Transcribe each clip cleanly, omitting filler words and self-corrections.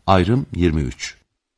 Ayrım 23.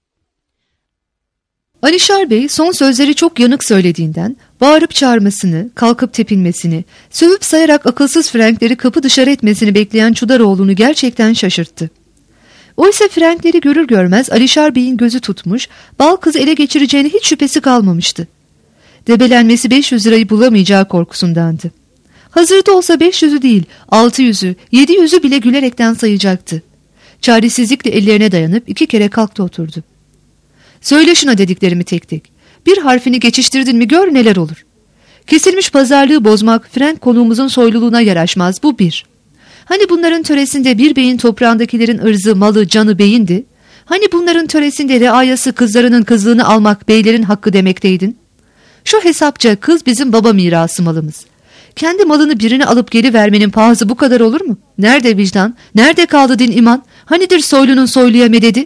Alişar Bey son sözleri çok yanık söylediğinden bağırıp çağırmasını, kalkıp tepinmesini, sövüp sayarak akılsız Frenkleri kapı dışarı etmesini bekleyen Çudaroğlu'nu gerçekten şaşırttı. Oysa Frenkleri görür görmez Alişar Bey'in gözü tutmuş, bal kızı ele geçireceğine hiç şüphesi kalmamıştı. Debelenmesi 500 lirayı bulamayacağı korkusundandı. Hazırda olsa 500'ü değil, 600'ü, 700'ü bile gülerekten sayacaktı. Çaresizlikle ellerine dayanıp 2 kere kalktı oturdu. Söyle şuna dediklerimi tek tek. Bir harfini geçiştirdin mi gör neler olur. Kesilmiş pazarlığı bozmak Frenk konuğumuzun soyluluğuna yaraşmaz, bu bir. Hani bunların töresinde bir beyin toprağındakilerin ırzı, malı, canı beyindi? Hani bunların töresinde reayası kızlarının kızlığını almak beylerin hakkı demekteydin? Şu hesapça kız bizim baba mirası malımız. Kendi malını birine alıp geri vermenin pahası bu kadar olur mu? Nerede vicdan? Nerede kaldı din iman? Hanidir soylunun soyluya mededi?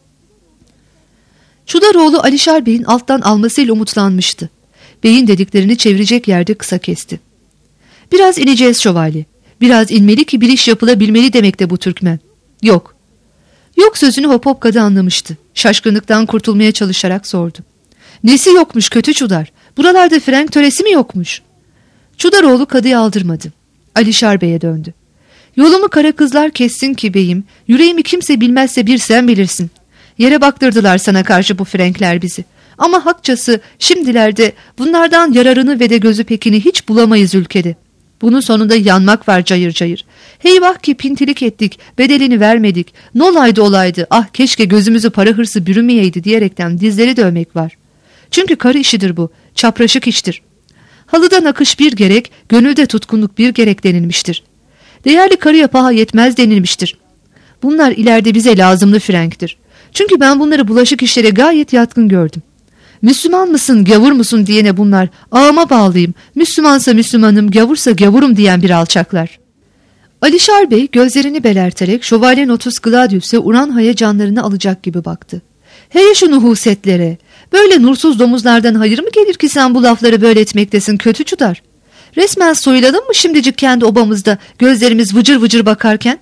Çudaroğlu Alişar Bey'in alttan almasıyla umutlanmıştı. Beyin dediklerini çevirecek yerde kısa kesti. Biraz ineceğiz şövalye. Biraz inmeli ki bir iş yapılabilmeli demekte bu Türkmen. Yok. Yok sözünü hop kadı anlamıştı. Şaşkınlıktan kurtulmaya çalışarak sordu. Nesi yokmuş kötü Çudar? Buralarda Frenk töresi mi yokmuş? Çudaroğlu kadıyı aldırmadı. Alişar Bey'e döndü. Yolumu kara kızlar kessin ki beyim, yüreğimi kimse bilmezse bir sen bilirsin. Yere baktırdılar sana karşı bu Frenkler bizi. Ama hakçası şimdilerde bunlardan yararını ve de gözü pekini hiç bulamayız ülkede. Bunun sonunda yanmak var cayır cayır. Heyvah ki pintilik ettik, bedelini vermedik. Nolaydı olaydı, ah keşke gözümüzü para hırsı bürümeyeydi diyerekten dizleri dövmek var. Çünkü karı işidir bu, çapraşık iştir. Halıda nakış bir gerek, gönülde tutkunluk bir gerek denilmiştir. Değerli karıya paha yetmez denilmiştir. Bunlar ileride bize lazımlı Frenk'tir. Çünkü ben bunları bulaşık işlere gayet yatkın gördüm. Müslüman mısın, gavur musun diyene bunlar, ağama bağlıyım, Müslümansa Müslümanım, gavursa gavurum diyen bir alçaklar. Alişar Bey gözlerini belerterek şövalye Notus Gladius'e Uranha'ya canlarını alacak gibi baktı. Hey şu nuhusetlere, böyle nursuz domuzlardan hayır mı gelir ki sen bu lafları böyle etmektesin kötü Çudar? Resmen soyulalım mı şimdicik kendi obamızda gözlerimiz vıcır vıcır bakarken?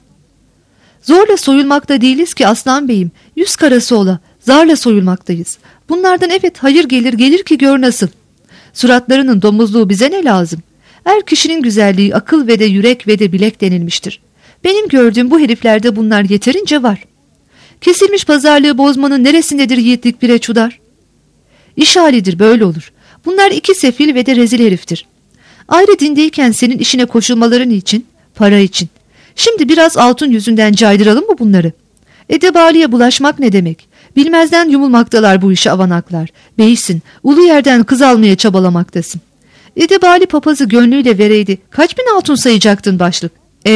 Zorla soyulmakta değiliz ki aslan beyim, 100 karası ola, zarla soyulmaktayız. Bunlardan evet hayır gelir ki gör nasıl. Suratlarının domuzluğu bize ne lazım? Er kişinin güzelliği akıl ve de yürek ve de bilek denilmiştir. Benim gördüğüm bu heriflerde bunlar yeterince var. Kesilmiş pazarlığı bozmanın neresindedir yiğitlik bire Çudar? İş halidir böyle olur. Bunlar 2 sefil ve de rezil heriftir. Ayrı dindeyken senin işine koşulmaların için, para için. Şimdi biraz altın yüzünden caydıralım mı bunları? Edebaliye bulaşmak ne demek? Bilmezden yumulmaktalar bu işe avanaklar. Beysin, ulu yerden kız almaya çabalamaktasın. Edebali papazı gönlüyle vereydi. Kaç bin altın sayacaktın başlık?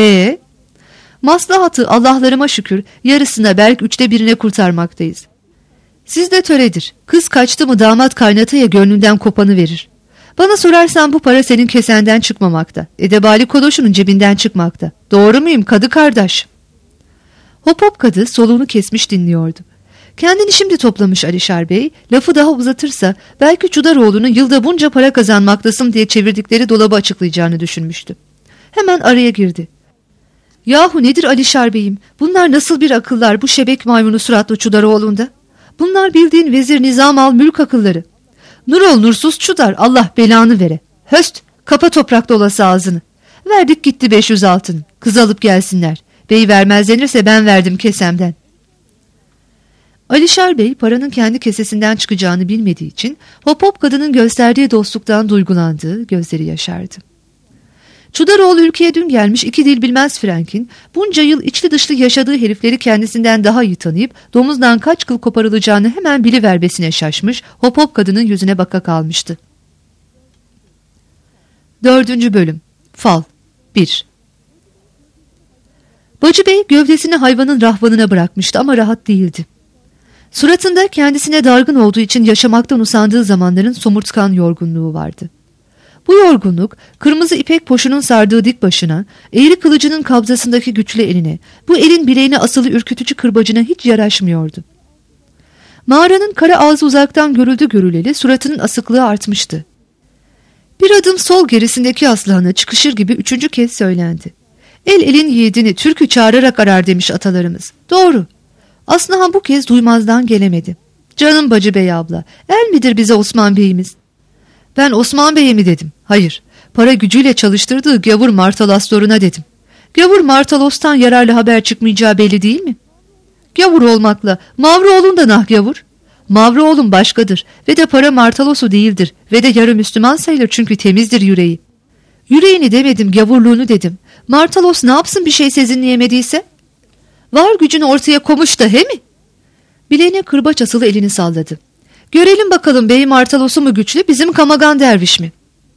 Maslahatı Allah'larıma şükür yarısına belki 3'te 1'ine kurtarmaktayız. Sizde töredir. Kız kaçtı mı damat kaynataya gönlünden kopanı verir. Bana sorarsan bu para senin kesenden çıkmamakta. Edebali kodoşunun cebinden çıkmakta. Doğru muyum kadı kardeş? Hop kadı soluğunu kesmiş dinliyordu. Kendini şimdi toplamış Alişar Bey, lafı daha uzatırsa belki Çudaroğlu'nun yılda bunca para kazanmaktasın diye çevirdikleri dolabı açıklayacağını düşünmüştü. Hemen araya girdi. Yahu nedir Alişar Bey'im? Bunlar nasıl bir akıllar bu şebek maymunu suratlı Çudaroğlu'nda? Bunlar bildiğin vezir nizam al mülk akılları. Nur ol nursuz Çudar, Allah belanı vere. Höst, kapa toprakta olası ağzını. Verdik gitti 500 altın. Kız alıp gelsinler. Bey vermez denirse ben verdim kesemden. Alişar Bey paranın kendi kesesinden çıkacağını bilmediği için hop kadının gösterdiği dostluktan duygulandı, gözleri yaşardı. Çudaroğlu ülkeye dün gelmiş 2 dil bilmez Frenk'in bunca yıl içli dışlı yaşadığı herifleri kendisinden daha iyi tanıyıp domuzdan kaç kıl koparılacağını hemen biliverbesine şaşmış, hop kadının yüzüne baka kalmıştı. 4. Bölüm Fal 1. Bacı Bey gövdesini hayvanın rahvanına bırakmıştı ama rahat değildi. Suratında kendisine dargın olduğu için yaşamaktan usandığı zamanların somurtkan yorgunluğu vardı. Bu yorgunluk kırmızı ipek poşunun sardığı dik başına, eğri kılıcının kabzasındaki güçlü eline, bu elin bileğine asılı ürkütücü kırbacına hiç yaraşmıyordu. Mağaranın kara ağzı uzaktan görüldü görüleli suratının asıklığı artmıştı. Bir adım sol gerisindeki aslana çıkışır gibi 3. kez söylendi. El elin yiğidini türkü çağırarak arar demiş atalarımız. Doğru. Aslıhan bu kez duymazdan gelemedi. Canım Bacı Bey abla, el midir bize Osman Bey'imiz? Ben Osman Bey'e mi dedim? Hayır, para gücüyle çalıştırdığı gavur Martalos'larına dedim. Gavur Martalos'tan yararlı haber çıkmayacağı belli değil mi? Gavur olmakla Mavroğlu'nun da nah gavur. Mavroğlu'nun başkadır ve de para Martalos'u değildir ve de yarı Müslüman sayılır çünkü temizdir yüreği. Yüreğini demedim, gavurluğunu dedim. Martalos ne yapsın bir şey sezinleyemediyse? Var gücünü ortaya komuş da he mi? Bileğine kırbaç asılı elini salladı. Görelim bakalım bey Martalos'u mu güçlü, bizim Kamagan derviş mi?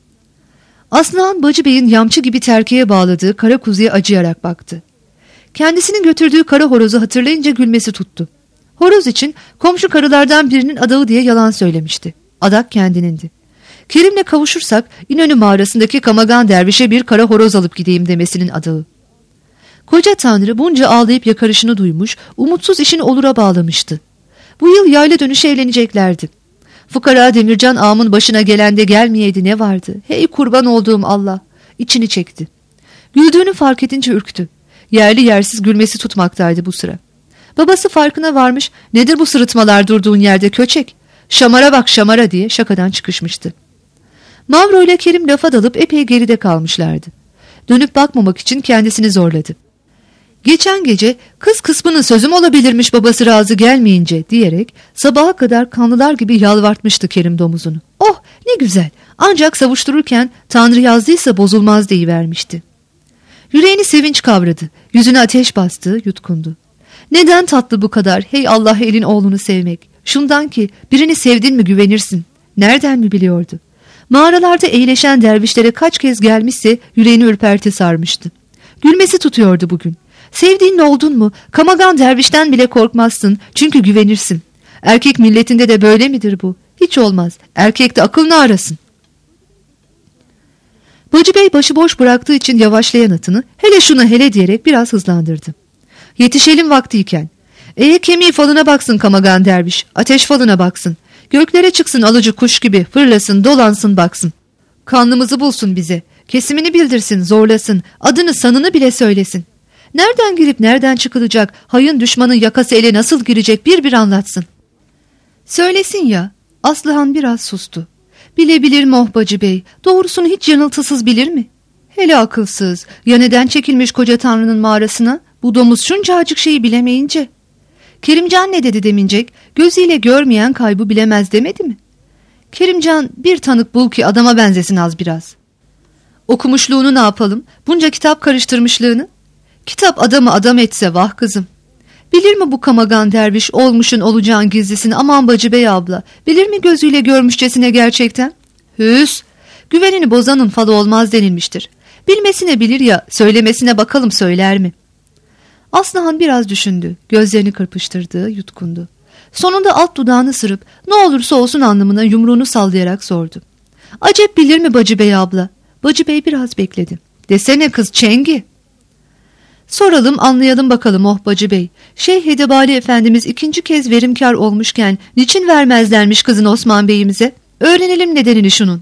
Aslıhan Bacı Bey'in yamçı gibi terkeye bağladığı kara kuzuya acıyarak baktı. Kendisinin götürdüğü kara horozu hatırlayınca gülmesi tuttu. Horoz için komşu karılardan birinin adağı diye yalan söylemişti. Adak kendinindi. Kerim'le kavuşursak İnönü mağarasındaki Kamagan dervişe bir kara horoz alıp gideyim demesinin adağı. Koca Tanrı bunca ağlayıp yakarışını duymuş, umutsuz işini olura bağlamıştı. Bu yıl yayla dönüşü evleneceklerdi. Fukara Demircan ağamın başına gelen de gelmeyeydi ne vardı? Hey kurban olduğum Allah! İçini çekti. Güldüğünü fark edince ürktü. Yerli yersiz gülmesi tutmaktaydı bu sıra. Babası farkına varmış, nedir bu sırıtmalar durduğun yerde köçek? Şamara bak şamara diye şakadan çıkışmıştı. Mavro ile Kerim lafa dalıp epey geride kalmışlardı. Dönüp bakmamak için kendisini zorladı. Geçen gece kız kısmının sözüm olabilirmiş babası razı gelmeyince diyerek sabaha kadar kanlılar gibi yalvartmıştı Kerim domuzunu. Oh ne güzel, ancak savuştururken Tanrı yazdıysa bozulmaz deyivermişti. Yüreğini sevinç kavradı, yüzüne ateş bastı, yutkundu. Neden tatlı bu kadar hey Allah elin oğlunu sevmek? Şundan ki birini sevdin mi güvenirsin. Nereden mi biliyordu? Mağaralarda eğleşen dervişlere kaç kez gelmişse yüreğini ürperti sarmıştı. Gülmesi tutuyordu bugün. Sevdiğin oldun mu Kamagan dervişten bile korkmazsın çünkü güvenirsin. Erkek milletinde de böyle midir bu? Hiç olmaz. Erkek de akılını arasın. Bacı Bey başıboş bıraktığı için yavaşlayan atını hele şuna hele diyerek biraz hızlandırdı. Yetişelim vaktiyken. Kemiği falına baksın Kamagan derviş, ateş falına baksın. Göklere çıksın alıcı kuş gibi fırlasın dolansın baksın. Kanlımızı bulsun bize, kesimini bildirsin zorlasın, adını sanını bile söylesin. Nereden girip nereden çıkılacak, hayın düşmanın yakası ele nasıl girecek bir anlatsın. Söylesin ya. Aslıhan biraz sustu. Bilebilir mi Bacı Bey, doğrusunu hiç yanıltısız bilir mi? Hele akılsız, ya neden çekilmiş koca Tanrı'nın mağarasına, bu domuz şuncacık şeyi bilemeyince. Kerimcan ne dedi demincek, gözüyle görmeyen kaybı bilemez demedi mi? Kerimcan bir tanık bul ki adama benzesin az biraz. Okumuşluğunu ne yapalım, bunca kitap karıştırmışlığını? Kitap adamı adam etse vah kızım. Bilir mi bu Kamagan derviş olmuşun olacağın gizlisini aman Bacı Bey abla, bilir mi gözüyle görmüşçesine gerçekten? Hüs, güvenini bozanın falı olmaz denilmiştir. Bilmesine bilir ya, söylemesine bakalım söyler mi? Aslıhan biraz düşündü, gözlerini kırpıştırdı, yutkundu. Sonunda alt dudağını sırıp ne olursa olsun anlamına yumruğunu sallayarak sordu. Acep bilir mi Bacı Bey abla? Bacı Bey biraz bekledi. Desene kız çengi. Soralım anlayalım bakalım Bacı Bey. Şeyh Hedebali Efendimiz ikinci kez verimkar olmuşken niçin vermezlermiş kızın Osman Bey'imize? Öğrenelim nedenini şunun.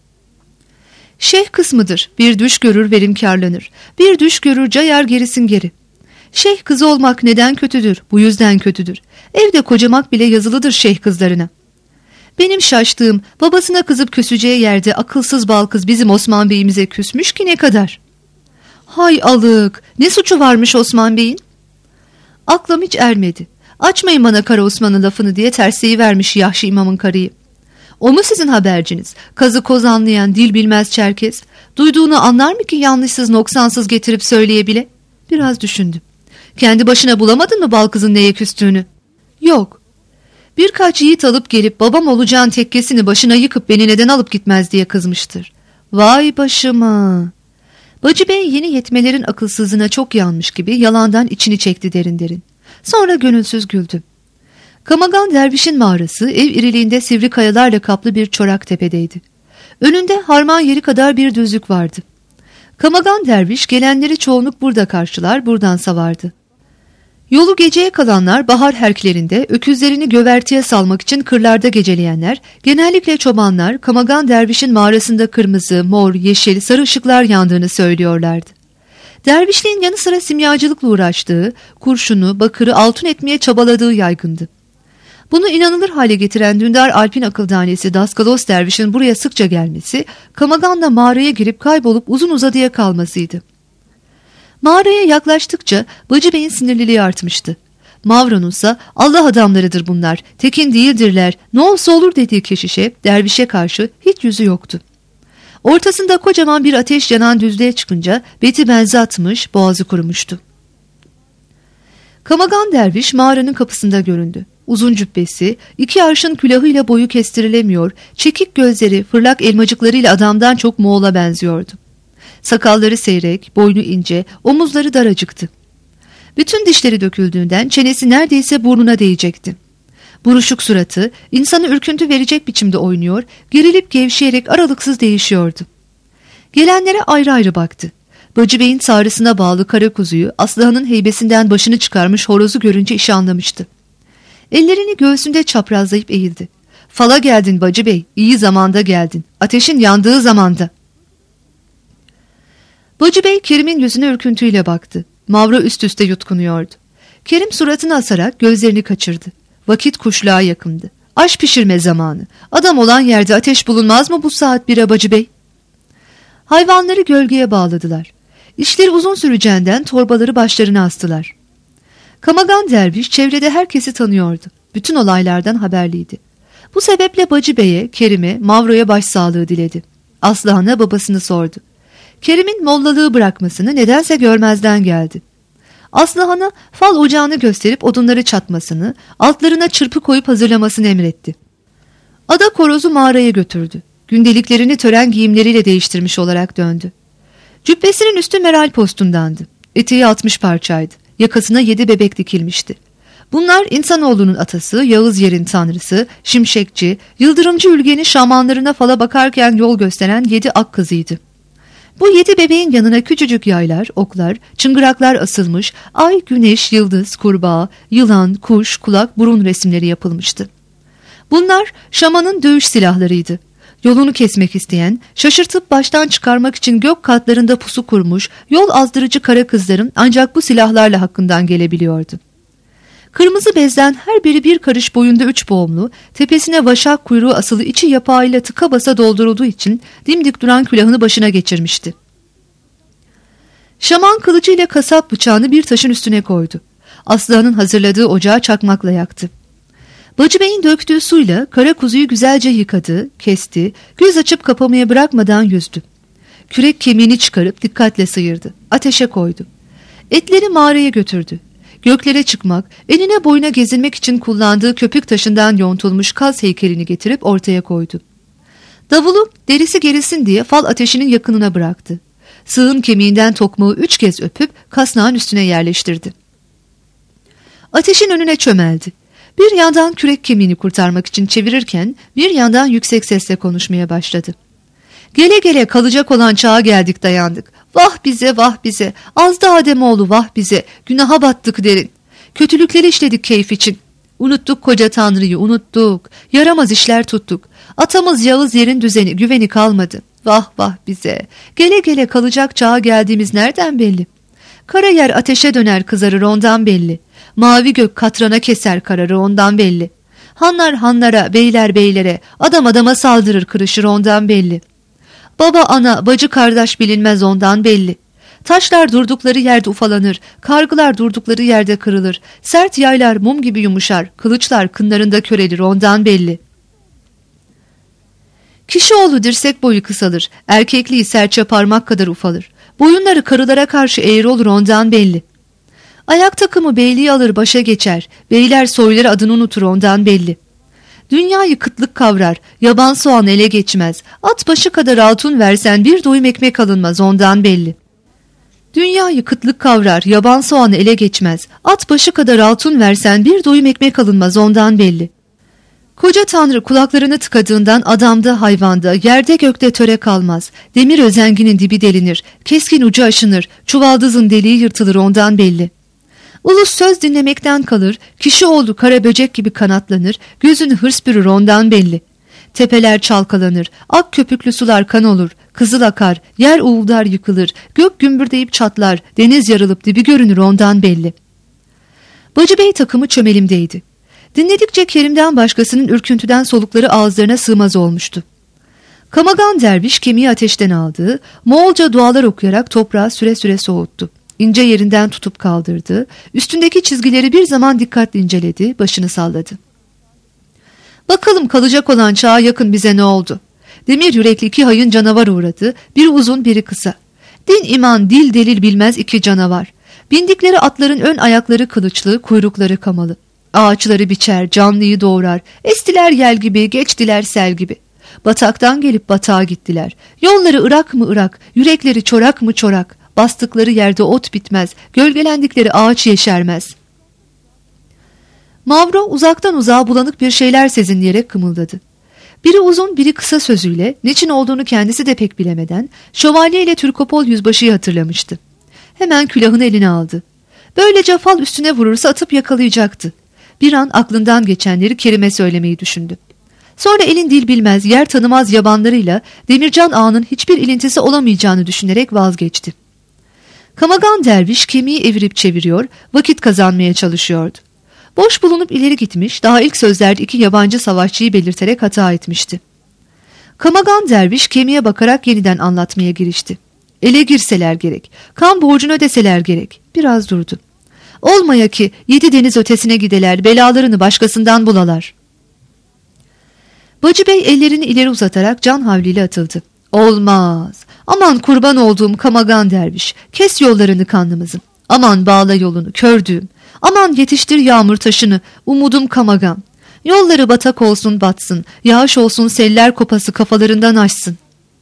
Şeyh kısmıdır. Bir düş görür verimkarlanır. Bir düş görür cayar gerisin geri. Şeyh kızı olmak neden kötüdür? Bu yüzden kötüdür. Evde kocamak bile yazılıdır şeyh kızlarına. Benim şaştığım babasına kızıp küseceği yerde akılsız bal kız bizim Osman Bey'imize küsmüş ki ne kadar? Hay alık, ne suçu varmış Osman Bey'in? Aklım hiç ermedi. Açmayın bana Kara Osman'ın lafını diye terseyi vermiş Yahşi İmam'ın karıyı. O mu sizin haberciniz? Kazı koz anlayan dil bilmez Çerkez. Duyduğunu anlar mı ki yanlışsız noksansız getirip söyleyebile? Biraz düşündüm. Kendi başına bulamadın mı bal kızın neye küstüğünü? Yok. Birkaç yiğit alıp gelip babam olacağın tekkesini başına yıkıp beni neden alıp gitmez diye kızmıştır. Vay başıma. Bacı Bey yeni yetmelerin akılsızlığına çok yanmış gibi yalandan içini çekti derin derin. Sonra gönülsüz güldü. Kamagan dervişin mağarası ev iriliğinde sivri kayalarla kaplı bir çorak tepedeydi. Önünde harman yeri kadar bir düzlük vardı. Kamagan derviş gelenleri çoğunluk burada karşılar, buradan savardı. Yolu geceye kalanlar bahar herklerinde öküzlerini gövertiye salmak için kırlarda geceleyenler, genellikle çobanlar Kamagan dervişin mağarasında kırmızı, mor, yeşil, sarı ışıklar yandığını söylüyorlardı. Dervişliğin yanı sıra simyacılıkla uğraştığı, kurşunu, bakırı altın etmeye çabaladığı yaygındı. Bunu inanılır hale getiren Dündar Alp'in akıldanesi Daskalos dervişin buraya sıkça gelmesi, Kamagan'la mağaraya girip kaybolup uzun uzadıya kalmasıydı. Mağaraya yaklaştıkça Bacı Bey'in sinirliliği artmıştı. Mavronus'a Allah adamlarıdır bunlar, tekin değildirler, ne olsa olur dediği keşişe, dervişe karşı hiç yüzü yoktu. Ortasında kocaman bir ateş yanan düzlüğe çıkınca beti benzi atmış, boğazı kurumuştu. Kamagan derviş mağaranın kapısında göründü. Uzun cübbesi, 2 arşın külahıyla boyu kestirilemiyor, çekik gözleri fırlak elmacıklarıyla adamdan çok Moğol'a benziyordu. Sakalları seyrek, boynu ince, omuzları daracıktı. Bütün dişleri döküldüğünden çenesi neredeyse burnuna değecekti. Buruşuk suratı insanı ürküntü verecek biçimde oynuyor, gerilip gevşeyerek aralıksız değişiyordu. Gelenlere ayrı ayrı baktı. Bacı Bey'in sağrısına bağlı kara kuzuyu, Aslıhan'ın heybesinden başını çıkarmış horozu görünce işi anlamıştı. Ellerini göğsünde çaprazlayıp eğildi. Fala geldin Bacı Bey, iyi zamanda geldin. Ateşin yandığı zamanda. Bacı Bey Kerim'in yüzüne ürküntüyle baktı. Mavra üst üste yutkunuyordu. Kerim suratını asarak gözlerini kaçırdı. Vakit kuşluğa yakındı. Aş pişirme zamanı. Adam olan yerde ateş bulunmaz mı bu saat bire Bacı Bey? Hayvanları gölgeye bağladılar. İşleri uzun süreceğinden torbaları başlarına astılar. Kamagan derviş çevrede herkesi tanıyordu. Bütün olaylardan haberliydi. Bu sebeple Bacı Bey'e, Kerim'e, Mavro'ya başsağlığı diledi. Aslıhan'a babasını sordu. Kerim'in mollalığı bırakmasını nedense görmezden geldi. Aslıhan'a fal ocağını gösterip odunları çatmasını, altlarına çırpı koyup hazırlamasını emretti. Ada korozu mağaraya götürdü. Gündeliklerini tören giyimleriyle değiştirmiş olarak döndü. Cübbesinin üstü meral postundandı. Eteği 60 parçaydı. Yakasına 7 bebek dikilmişti. Bunlar insanoğlunun atası, Yağız yerin tanrısı, Şimşekçi, Yıldırımcı Ülgen'in şamanlarına fala bakarken yol gösteren 7 ak kızıydı. Bu 7 bebeğin yanına küçücük yaylar, oklar, çıngıraklar asılmış, ay, güneş, yıldız, kurbağa, yılan, kuş, kulak, burun resimleri yapılmıştı. Bunlar şamanın dövüş silahlarıydı. Yolunu kesmek isteyen, şaşırtıp baştan çıkarmak için gök katlarında pusu kurmuş, yol azdırıcı kara kızların ancak bu silahlarla hakkından gelebiliyordu. Kırmızı bezden her biri bir karış boyunda 3 boğumlu, tepesine vaşak kuyruğu asılı içi yapağıyla tıka basa doldurulduğu için dimdik duran külahını başına geçirmişti. Şaman kılıcıyla kasap bıçağını bir taşın üstüne koydu. Aslıhan'ın hazırladığı ocağı çakmakla yaktı. Bacı Bey'in döktüğü suyla kara kuzuyu güzelce yıkadı, kesti, göz açıp kapamaya bırakmadan yüzdü. Kürek kemiğini çıkarıp dikkatle sıyırdı, ateşe koydu. Etleri mağaraya götürdü. Göklere çıkmak, enine boyuna gezinmek için kullandığı köpük taşından yontulmuş kaz heykelini getirip ortaya koydu. Davulu derisi gerilsin diye fal ateşinin yakınına bıraktı. Sığın kemiğinden tokmağı 3 kez öpüp kasnağın üstüne yerleştirdi. Ateşin önüne çömeldi. Bir yandan kürek kemiğini kurtarmak için çevirirken bir yandan yüksek sesle konuşmaya başladı. Gele gele kalacak olan çağa geldik dayandık. Vah bize vah bize, azdı Ademoğlu vah bize, günaha battık derin. Kötülükleri işledik keyif için. Unuttuk koca Tanrı'yı unuttuk, yaramaz işler tuttuk. Atamız Yağız yerin düzeni güveni kalmadı. Vah vah bize, gele gele kalacak çağa geldiğimiz nereden belli? Kara yer ateşe döner kızarır ondan belli. Mavi gök katrana keser kararır ondan belli. Hanlar hanlara, beyler beylere, adam adama saldırır kırışır ondan belli. Baba ana, bacı kardeş bilinmez ondan belli. Taşlar durdukları yerde ufalanır, kargılar durdukları yerde kırılır. Sert yaylar mum gibi yumuşar, kılıçlar kınlarında körelir ondan belli. Kişioğlu dirsek boyu kısalır, erkekliği serçe parmak kadar ufalır. Boyunları karılara karşı eğri olur ondan belli. Ayak takımı beyliği alır başa geçer, beyler soyları adını unutur ondan belli. Dünyayı kıtlık kavrar, yaban soğan ele geçmez, at başı kadar altın versen bir doyum ekmek alınmaz ondan belli. Dünyayı kıtlık kavrar, yaban soğan ele geçmez, at başı kadar altın versen bir doyum ekmek alınmaz ondan belli. Koca Tanrı kulaklarını tıkadığından adamda hayvanda, yerde gökte töre kalmaz, demir özenginin dibi delinir, keskin ucu aşınır, çuvaldızın deliği yırtılır ondan belli. Ulus söz dinlemekten kalır, kişi oldu kara böcek gibi kanatlanır, gözünü hırs bürür ondan belli. Tepeler çalkalanır, ak köpüklü sular kan olur, kızıl akar, yer uğuldar yıkılır, gök gümbürdeyip çatlar, deniz yarılıp dibi görünür ondan belli. Bacı Bey takımı çömelimdeydi. Dinledikçe Kerim'den başkasının ürküntüden solukları ağızlarına sığmaz olmuştu. Kamagan derviş kemiği ateşten aldı, Moğolca dualar okuyarak toprağı süre süre soğuttu. İnce yerinden tutup kaldırdı, üstündeki çizgileri bir zaman dikkatle inceledi, başını salladı. Bakalım kalacak olan çağa yakın bize ne oldu? Demir yürekli iki hayın canavar uğradı, biri uzun biri kısa. Din iman dil delil bilmez iki canavar. Bindikleri atların ön ayakları kılıçlı, kuyrukları kamalı. Ağaçları biçer, canlıyı doğurar, estiler yel gibi, geçtiler sel gibi. Bataktan gelip batağa gittiler. Yolları ırak mı ırak, yürekleri çorak mı çorak. Bastıkları yerde ot bitmez, gölgelendikleri ağaç yeşermez. Mavro uzaktan uzağa bulanık bir şeyler sezinleyerek kımıldadı. Biri uzun biri kısa sözüyle, niçin olduğunu kendisi de pek bilemeden, şövalye ile Türkopol yüzbaşıyı hatırlamıştı. Hemen külahını eline aldı. Böylece fal üstüne vurursa atıp yakalayacaktı. Bir an aklından geçenleri Kerim'e söylemeyi düşündü. Sonra elin dil bilmez, yer tanımaz yabanlarıyla Demircan Ağa'nın hiçbir ilintisi olamayacağını düşünerek vazgeçti. Kamagan derviş kemiği evirip çeviriyor, vakit kazanmaya çalışıyordu. Boş bulunup ileri gitmiş, daha ilk sözlerde iki yabancı savaşçıyı belirterek hata etmişti. Kamagan derviş kemiğe bakarak yeniden anlatmaya girişti. Ele girseler gerek, kan borcunu ödeseler gerek. Biraz durdu. Olmaya ki 7 deniz ötesine gideler, belalarını başkasından bulalar. Bacı Bey ellerini ileri uzatarak can havliyle atıldı. Olmaz. Aman kurban olduğum Kamagan derviş, kes yollarını kanlımızın. Aman bağla yolunu kördüğüm. Aman yetiştir yağmur taşını, umudum Kamagan. Yolları batak olsun batsın, yağış olsun seller kopası kafalarından aşsın.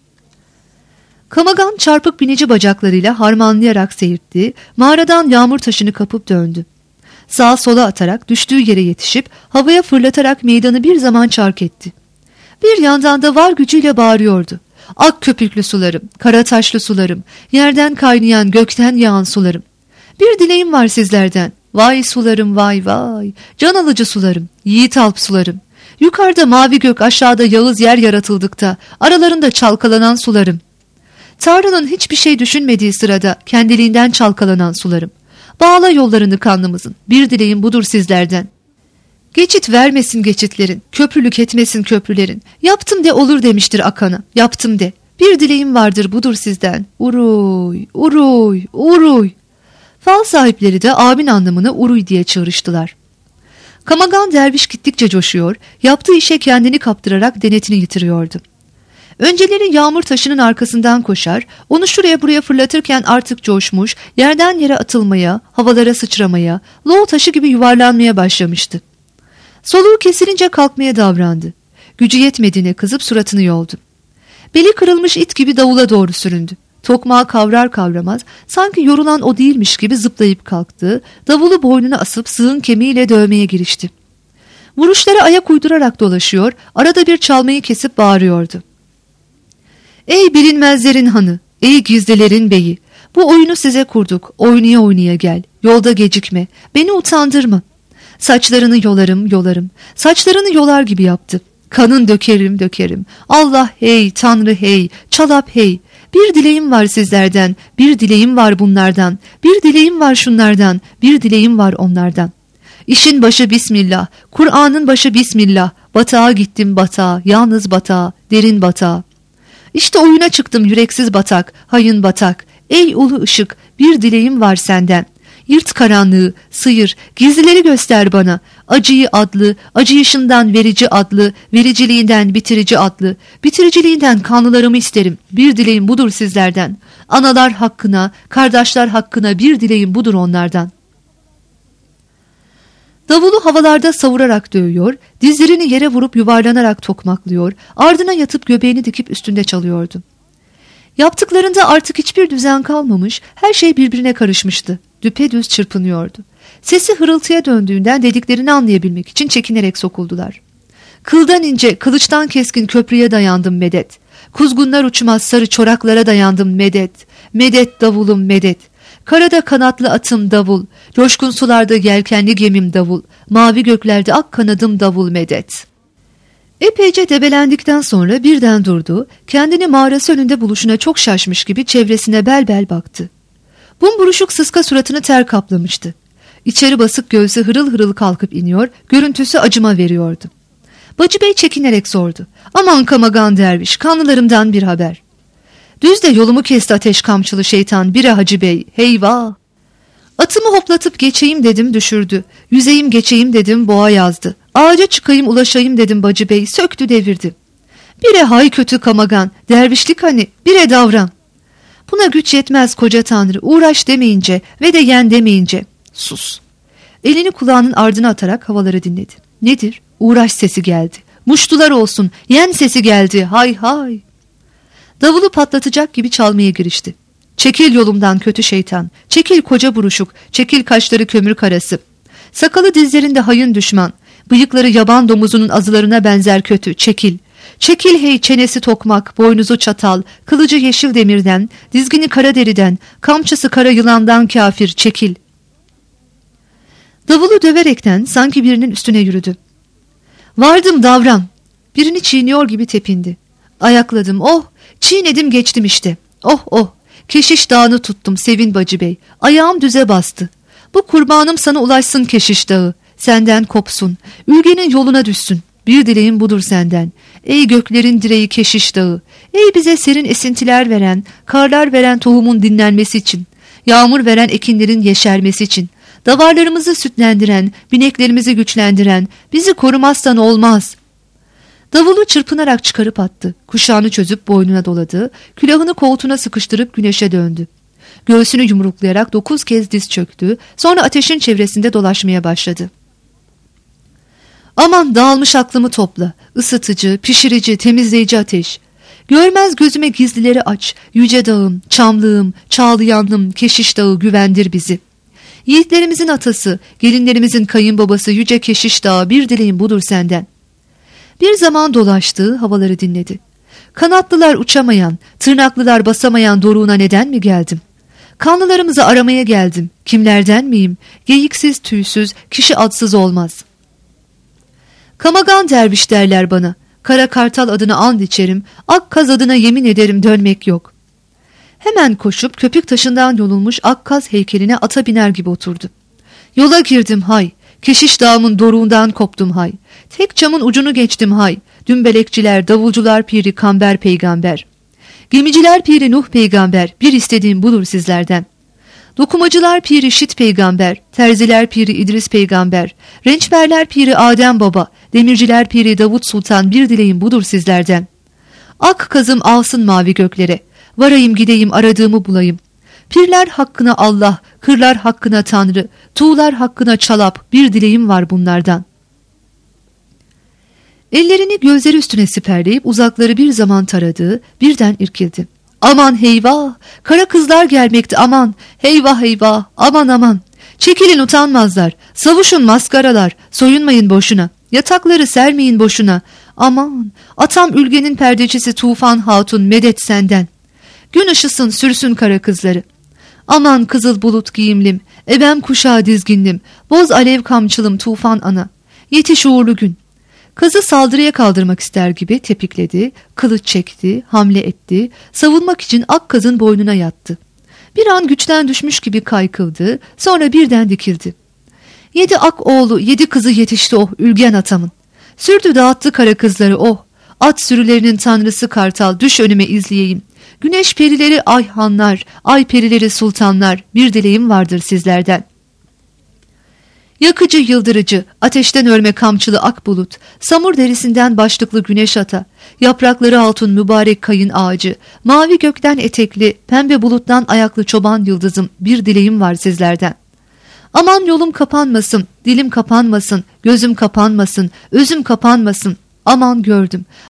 Kamagan çarpık binici bacaklarıyla harmanlayarak seyirtti, mağaradan yağmur taşını kapıp döndü. Sağa sola atarak düştüğü yere yetişip havaya fırlatarak meydanı bir zaman çark etti. Bir yandan da var gücüyle bağırıyordu. Ak köpüklü sularım, kara taşlı sularım, yerden kaynayan gökten yağan sularım. Bir dileğim var sizlerden. Vay sularım vay vay, can alıcı sularım, yiğit alp sularım. Yukarıda mavi gök, aşağıda yağız yer yaratıldıkta aralarında çalkalanan sularım. Tanrı'nın hiçbir şey düşünmediği sırada kendiliğinden çalkalanan sularım. Bağla yollarını kanlımızın, bir dileğim budur sizlerden. Geçit vermesin geçitlerin, köprülük etmesin köprülerin. Yaptım de olur demiştir akana, yaptım de. Bir dileğim vardır budur sizden. Uruy, uruy, uruy. Fal sahipleri de abin anlamına uruy diye çağrıştılar. Kamagan derviş gittikçe coşuyor, yaptığı işe kendini kaptırarak denetini yitiriyordu. Önceleri yağmur taşının arkasından koşar, onu şuraya buraya fırlatırken artık coşmuş, yerden yere atılmaya, havalara sıçramaya, lol taşı gibi yuvarlanmaya başlamıştı. Soluğu kesilince kalkmaya davrandı. Gücü yetmediğine kızıp suratını yoldu. Beli kırılmış it gibi davula doğru süründü. Tokmağı kavrar kavramaz, sanki yorulan o değilmiş gibi zıplayıp kalktı, davulu boynuna asıp sığın kemiğiyle dövmeye girişti. Vuruşlara ayak uydurarak dolaşıyor, arada bir çalmayı kesip bağırıyordu. Ey bilinmezlerin hanı, ey gizlilerin beyi, bu oyunu size kurduk, oynaya oynaya gel, yolda gecikme, beni utandırma. Saçlarını yolarım yolarım, saçlarını yolar gibi yaptı. Kanın dökerim dökerim, Allah hey, Tanrı hey, çalap hey. Bir dileğim var sizlerden, bir dileğim var bunlardan, bir dileğim var şunlardan, bir dileğim var onlardan. İşin başı Bismillah, Kur'an'ın başı Bismillah, batağa gittim batağa, yalnız batağa, derin batağa. İşte oyuna çıktım yüreksiz batak, hayın batak, ey ulu ışık, bir dileğim var senden. Yırt karanlığı, sıyır, gizlileri göster bana. Acıyı adlı, acıyışından verici adlı, vericiliğinden bitirici adlı, bitiriciliğinden kanlılarımı isterim. Bir dileğim budur sizlerden. Analar hakkına, kardeşler hakkına bir dileğim budur onlardan. Davulu havalarda savurarak dövüyor, dizlerini yere vurup yuvarlanarak tokmaklıyor, ardına yatıp göbeğini dikip üstünde çalıyordu. Yaptıklarında artık hiçbir düzen kalmamış, her şey birbirine karışmıştı. Düpedüz çırpınıyordu. Sesi hırıltıya döndüğünden dediklerini anlayabilmek için çekinerek sokuldular. Kıldan ince, kılıçtan keskin köprüye dayandım medet. Kuzgunlar uçmaz sarı çoraklara dayandım medet. Medet davulum medet. Karada kanatlı atım davul. Coşkun sularda yelkenli gemim davul. Mavi göklerde ak kanadım davul medet. Epeyce debelendikten sonra birden durdu, kendini mağarası önünde buluşuna çok şaşmış gibi çevresine bel bel baktı. Bumburuşuk sıska suratını ter kaplamıştı. İçeri basık göğsü hırıl hırıl kalkıp iniyor, görüntüsü acıma veriyordu. Bacı Bey çekinerek sordu. Aman Kamagan derviş, kanlılarımdan bir haber. Düz de yolumu kesti ateş kamçılı şeytan bire Hacı Bey, heyvah. Atımı hoplatıp geçeyim dedim düşürdü. Yüzeyim geçeyim dedim boğa yazdı. Ağaca çıkayım ulaşayım dedim Bacı Bey, söktü devirdi. Bire hay kötü Kamagan, dervişlik hani, bire davran. Buna güç yetmez koca tanrı, uğraş demeyince ve de yen demeyince. Sus. Elini kulağının ardına atarak havaları dinledi. Nedir? Uğraş sesi geldi. Muştular olsun, yen sesi geldi, hay hay. Davulu patlatacak gibi çalmaya girişti. Çekil yolumdan kötü şeytan, çekil koca buruşuk, çekil kaşları kömür karası. Sakalı dizlerinde hayın düşman, bıyıkları yaban domuzunun azılarına benzer kötü, çekil. Çekil hey çenesi tokmak, boynuzu çatal, kılıcı yeşil demirden, dizgini kara deriden, kamçısı kara yılandan kafir, çekil. Davulu döverekten sanki birinin üstüne yürüdü. Vardım davran. Birini çiğniyor gibi tepindi. Ayakladım, oh, çiğnedim geçtim işte. Oh oh, Keşiş Dağı'nı tuttum Sevin Bacı Bey. Ayağım düze bastı. Bu kurbanım sana ulaşsın Keşiş Dağı. Senden kopsun, ülgenin yoluna düşsün. Bir dileğim budur senden. Ey göklerin direği Keşiş Dağı. Ey bize serin esintiler veren, karlar veren tohumun dinlenmesi için. Yağmur veren ekinlerin yeşermesi için. Davarlarımızı sütlendiren, bineklerimizi güçlendiren, bizi korumazsan olmaz. Davulu çırpınarak çıkarıp attı. Kuşağını çözüp boynuna doladı. Külahını koltuğuna sıkıştırıp güneşe döndü. Göğsünü yumruklayarak 9 kez diz çöktü. Sonra ateşin çevresinde dolaşmaya başladı. Aman dağılmış aklımı topla. Isıtıcı, pişirici, temizleyici ateş. Görmez gözüme gizlileri aç. Yüce dağım, çamlığım, çağlayanlım, Keşiş Dağı güvendir bizi. Yiğitlerimizin atası, gelinlerimizin kayınbabası Yüce Keşiş Dağı, bir dileğim budur senden. Bir zaman dolaştı, havaları dinledi. Kanatlılar uçamayan, tırnaklılar basamayan doruğuna neden mi geldim? Kanlılarımızı aramaya geldim. Kimlerden miyim? Geyiksiz, tüysüz, kişi adsız olmaz. Kamagan derviş derler bana. Kara kartal adına and içerim, Akkaz adına yemin ederim dönmek yok. Hemen koşup köpük taşından yolunmuş Akkaz heykeline ata biner gibi oturdu. Yola girdim hay, Keşiş Dağımın doruğundan koptum hay. Tek çamın ucunu geçtim hay. Dümbelekçiler, davulcular piri Kamber peygamber. Gemiciler piri Nuh peygamber, bir istediğim budur sizlerden. Dokumacılar piri Şit peygamber, terziler piri İdris peygamber, rençberler piri Adem baba, demirciler piri Davut sultan, bir dileğim budur sizlerden. Ak kazım alsın mavi göklere, varayım gideyim aradığımı bulayım. Pirler hakkına Allah, kırlar hakkına Tanrı, tuğlar hakkına Çalap, bir dileğim var bunlardan. Ellerini gözleri üstüne siperleyip uzakları bir zaman taradı, birden irkildi. Aman heyvah, kara kızlar gelmekti aman, heyvah heyvah, aman aman. Çekilin utanmazlar, savuşun maskaralar, soyunmayın boşuna, yatakları sermeyin boşuna. Aman, atam ülgenin perdecisi Tufan Hatun, medet senden. Gün ışısın sürsün kara kızları. Aman kızıl bulut giyimlim, ebem kuşağı dizginlim, boz alev kamçılım Tufan ana. Yetiş uğurlu gün. Kızı saldırıya kaldırmak ister gibi tepikledi, kılıç çekti, hamle etti, savunmak için Akkaz'ın boynuna yattı. Bir an güçten düşmüş gibi kaykıldı, sonra birden dikildi. 7 ak oğlu 7 kızı yetişti oh ülgen atamın. Sürdü dağıttı kara kızları oh, at sürülerinin tanrısı kartal, düş önüme izleyeyim. Güneş perileri ayhanlar, ay perileri sultanlar, bir dileğim vardır sizlerden. Yakıcı yıldırıcı, ateşten örme kamçılı ak bulut, samur derisinden başlıklı güneş ata, yaprakları altın mübarek kayın ağacı, mavi gökten etekli, pembe buluttan ayaklı çoban yıldızım, bir dileğim var sizlerden. Aman yolum kapanmasın, dilim kapanmasın, gözüm kapanmasın, özüm kapanmasın. Aman gördüm,